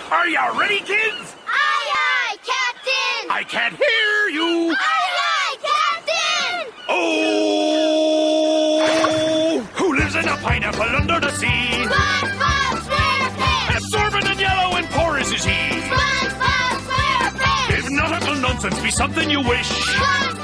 Are you ready, kids? Aye, aye, Captain! I can't hear you! Aye, aye, Captain! Oh! Who lives in a pineapple under the sea? SpongeBob SquarePants! Absorbent and yellow and porous is he. SpongeBob SquarePants! If nautical nonsense be something you wish, SpongeBob